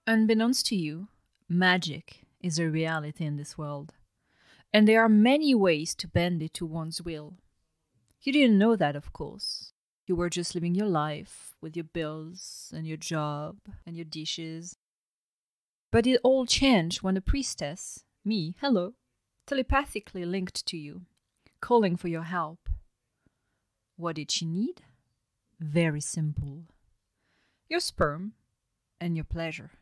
Unbeknownst to you, magic is a reality in this world, and there are many ways to bend it to one's will. You didn't know that, of course. You were just living your life with your bills and your job and your dishes. But it all changed when a priestess, me, hello, telepathically linked to you, calling for your help. What did she need? Very simple: your sperm and your pleasure.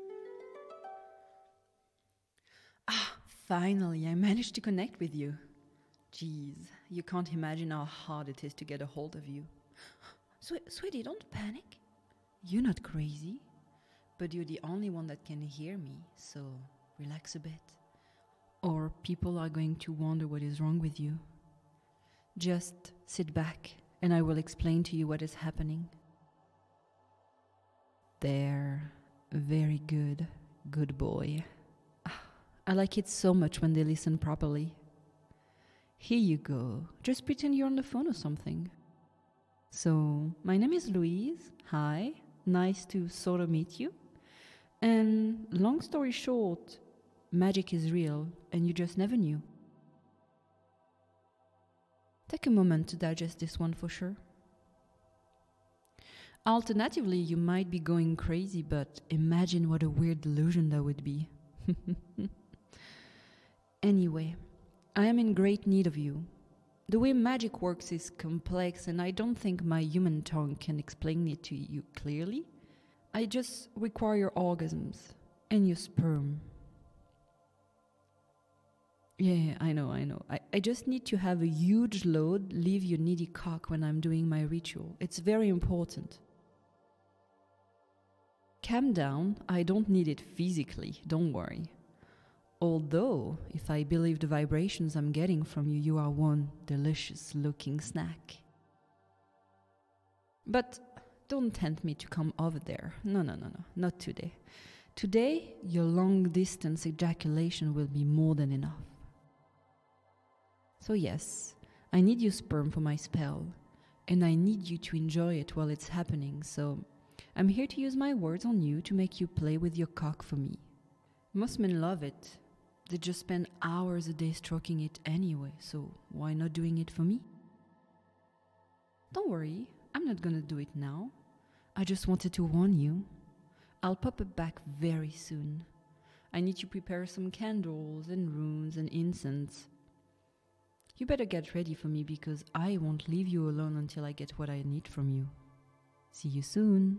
Finally, I managed to connect with you. Jeez, you can't imagine how hard it is to get a hold of you. Sweetie, don't panic. You're not crazy, but you're the only one that can hear me, so relax a bit. Or people are going to wonder what is wrong with you. Just sit back and I will explain to you what is happening. There, very good, good boy. I like it so much when they listen properly. Here you go. Just pretend you're on the phone or something. So, my name is Louise. Hi. Nice to sort of meet you. And long story short, magic is real and you just never knew. Take a moment to digest this one for sure. Alternatively, you might be going crazy, but imagine what a weird delusion that would be. Anyway, I am in great need of you. The way magic works is complex, and I don't think my human tongue can explain it to you clearly. I just require your orgasms and your sperm. Yeah, I know. I just need to have a huge load leave your needy cock when I'm doing my ritual. It's very important. Calm down, I don't need it physically, don't worry. Although, if I believe the vibrations I'm getting from you, you are one delicious looking snack. But don't tempt me to come over there. No, not today. Today, your long distance ejaculation will be more than enough. So yes, I need your sperm for my spell, and I need you to enjoy it while it's happening, so I'm here to use my words on you to make you play with your cock for me. Most men love it. They just spend hours a day stroking it anyway, so why not doing it for me? Don't worry, I'm not gonna do it now. I just wanted to warn you. I'll pop it back very soon. I need to prepare some candles and runes and incense. You better get ready for me because I won't leave you alone until I get what I need from you. See you soon.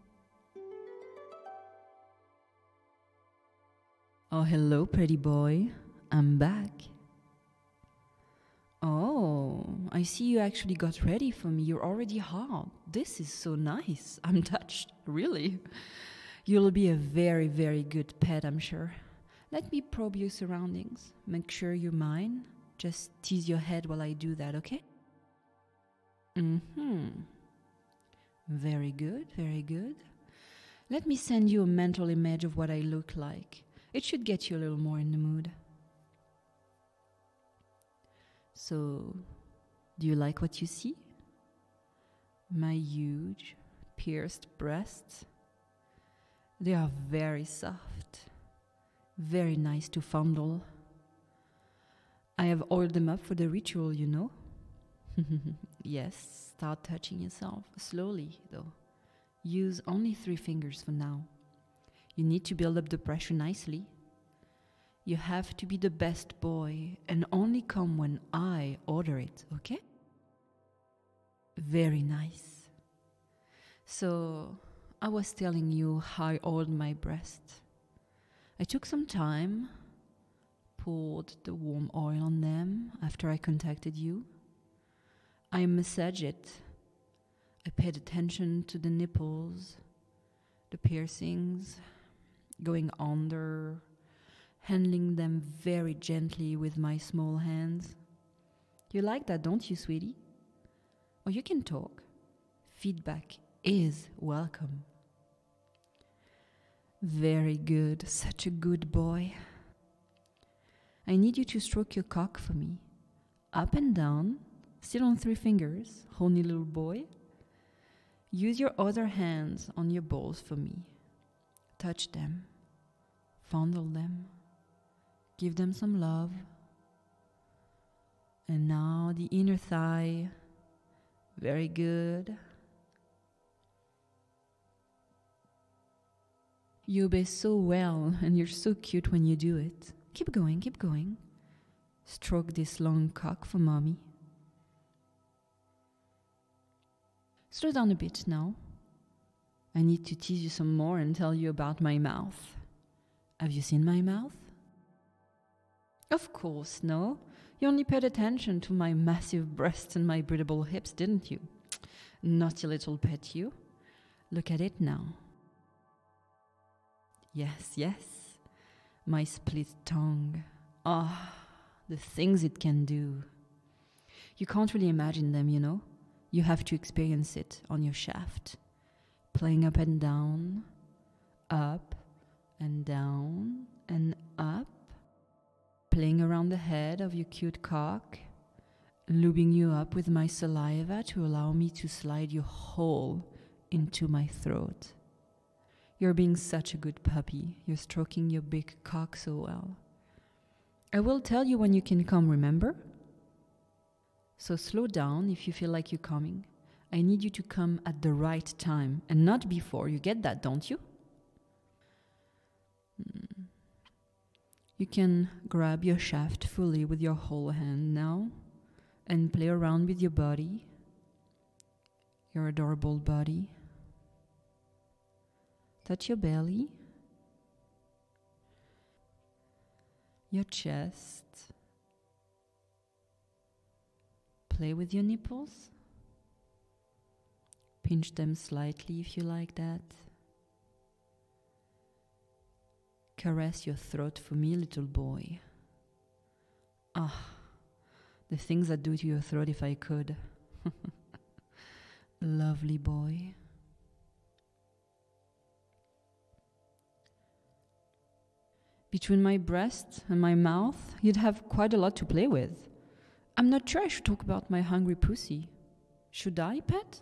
Oh, hello, pretty boy. I'm back. Oh, I see you actually got ready for me. You're already hard. This is so nice. I'm touched, really. You'll be a very, very good pet, I'm sure. Let me probe your surroundings. Make sure you're mine. Just tease your head while I do that, okay? Very good, very good. Let me send you a mental image of what I look like. It should get you a little more in the mood. So, do you like what you see? My huge, pierced breasts? They are very soft, very nice to fondle. I have oiled them up for the ritual, you know. Yes, start touching yourself, slowly though. Use only 3 fingers for now. You need to build up the pressure nicely. You have to be the best boy and only come when I order it, okay? Very nice. So, I was telling you how I oiled my breast. I took some time, poured the warm oil on them after I contacted you. I massaged it. I paid attention to the nipples, the piercings, going under, handling them very gently with my small hands. You like that, don't you, sweetie? Or you can talk. Feedback is welcome. Very good, such a good boy. I need you to stroke your cock for me. Up and down, still on 3 fingers, horny little boy. Use your other hands on your balls for me. touch them, fondle them, give them some love. And now the inner thigh. Very good. You obey so well, and you're so cute when you do it. Keep going, keep going. Stroke this long cock for mommy. Slow down a bit now. I need to tease you some more and tell you about my mouth. Have you seen my mouth? Of course, no. You only paid attention to my massive breasts and my breathable hips, didn't you? Naughty little pet, you. Look at it now. Yes, yes. My split tongue. Ah, the things it can do. You can't really imagine them, you know. You have to experience it on your shaft. Playing up and down, up and down and up. Playing around the head of your cute cock, lubing you up with my saliva to allow me to slide you whole into my throat. You're being such a good puppy. You're stroking your big cock so well. I will tell you when you can come, remember? So slow down if you feel like you're coming. I need you to come at the right time and not before. You get that, don't you? You can grab your shaft fully with your whole hand now and play around with your body, your adorable body. Touch your belly, your chest. Play with your nipples. Pinch them slightly if you like that. Caress your throat for me, little boy. Ah, the things I'd do to your throat if I could. Lovely boy. Between my breast and my mouth, you'd have quite a lot to play with. I'm not sure I should talk about my hungry pussy. Should I, pet?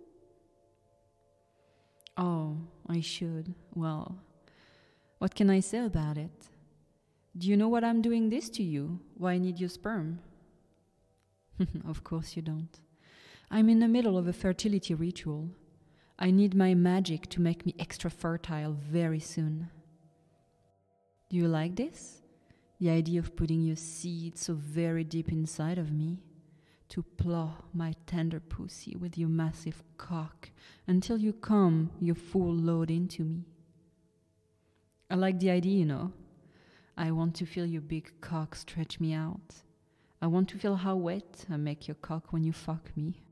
Oh, I should. Well, what can I say about it? Do you know what I'm doing this to you? Why I need your sperm? Of course you don't. I'm in the middle of a fertility ritual. I need my magic to make me extra fertile very soon. Do you like this? The idea of putting your seed so very deep inside of me, to plow my tender pussy with your massive cock until you come your full load into me. I like the idea, you know. I want to feel your big cock stretch me out. I want to feel how wet I make your cock when you fuck me.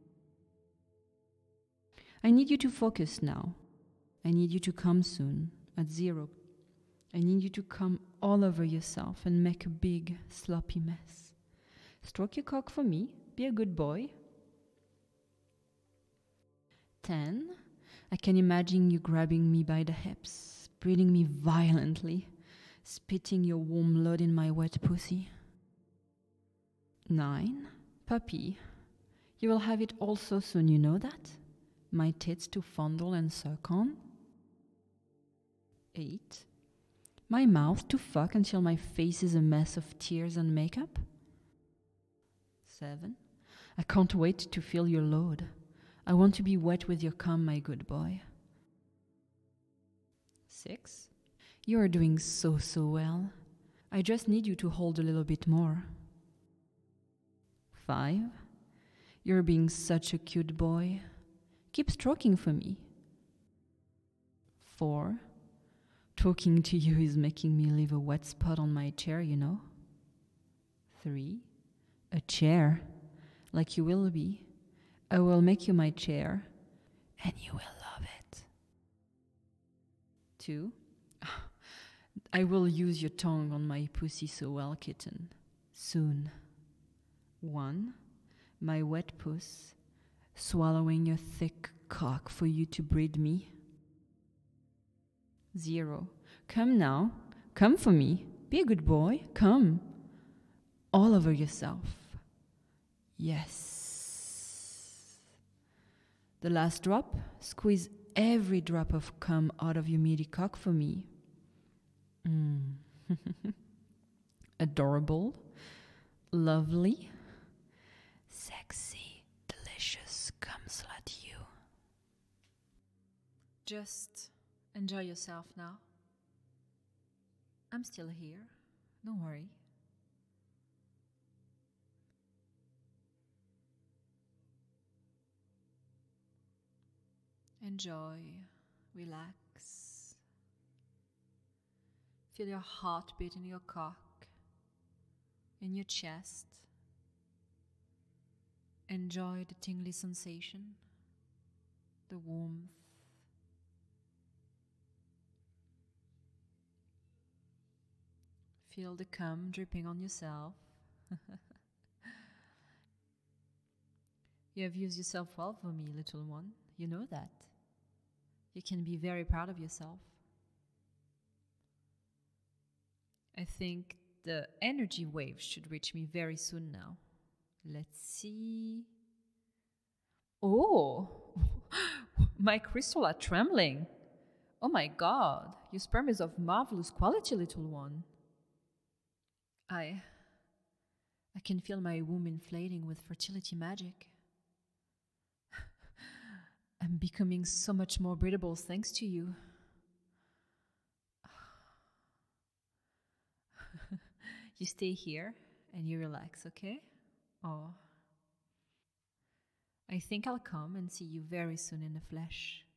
I need you to focus now. I need you to come soon, at 0. I need you to come all over yourself and make a big, sloppy mess. Stroke your cock for me. Be a good boy. 10. I can imagine you grabbing me by the hips, breathing me violently, spitting your warm load in my wet pussy. 9. Puppy. You will have it all so soon, you know that? My tits to fondle and suck on. 8. My mouth to fuck until my face is a mess of tears and makeup. 7. I can't wait to feel your load. I want to be wet with your cum, my good boy. 6. You are doing so well. I just need you to hold a little bit more. 5. You're being such a cute boy. Keep stroking for me. 4. Talking to you is making me leave a wet spot on my chair, you know. 3. A chair, like you will be. I will make you my chair, and you will love it. 2. I will use your tongue on my pussy so well, kitten. Soon. 1. My wet puss, swallowing your thick cock for you to breed me. 0. Come now. Come for me. Be a good boy. Come. All over yourself. Yes. The last drop, squeeze every drop of cum out of your meaty cock for me. Adorable, lovely, sexy, delicious cum slut you. Just enjoy yourself now. I'm still here. Don't worry. Enjoy. Relax. Feel your heartbeat in your cock, in your chest. Enjoy the tingly sensation, the warmth. Feel the cum dripping on yourself. You have used yourself well for me, little one. You know that. You can be very proud of yourself. I think the energy waves should reach me very soon now. Let's see. Oh, my crystals are trembling. Oh my god, your sperm is of marvelous quality, little one. I can feel my womb inflating with fertility magic. I'm becoming so much more breathable thanks to you. You stay here and you relax, okay? Oh. I think I'll come and see you very soon in the flesh.